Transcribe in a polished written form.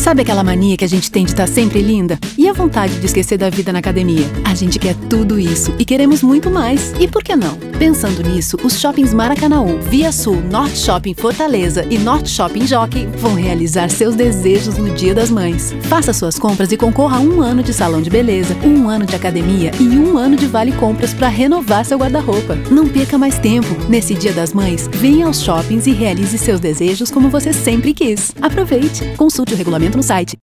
Sabe aquela mania que a gente tem de estar sempre linda? E a vontade de esquecer da vida na academia? A gente quer tudo isso e queremos muito mais. E por que não? Pensando nisso, os shoppings Maracanaú, Via Sul, Norte Shopping Fortaleza e Norte Shopping Jockey vão realizar seus desejos no Dia das Mães. Faça suas compras e concorra a 1 ano de salão de beleza, 1 ano de academia e 1 ano de vale compras para renovar seu guarda-roupa. Não perca mais tempo. Nesse Dia das Mães, venha aos shoppings e realize seus desejos como você sempre quis. Aproveite! Consulte o regulamento no site.